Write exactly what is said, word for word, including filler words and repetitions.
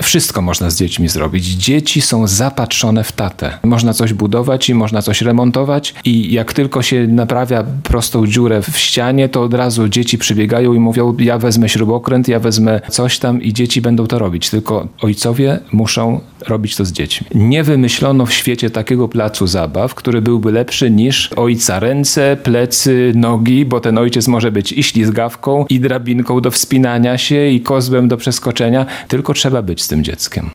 Wszystko można z dziećmi zrobić. Dzieci są zapatrzone w tatę. Można coś budować i można coś remontować i jak tylko się naprawia prostą dziurę w ścianie, to od razu dzieci przybiegają i mówią: ja wezmę śrubokręt, ja wezmę coś tam i dzieci będą to robić. Tylko ojcowie muszą robić to z dziećmi. Nie wymyślono w świecie takiego placu zabaw, który byłby lepszy niż ojca ręce, plecy, nogi, bo ten ojciec może być i ślizgawką, i drabinką do wspinania się, i kozłem do przeskoczenia, tylko trzeba być z tym dzieckiem.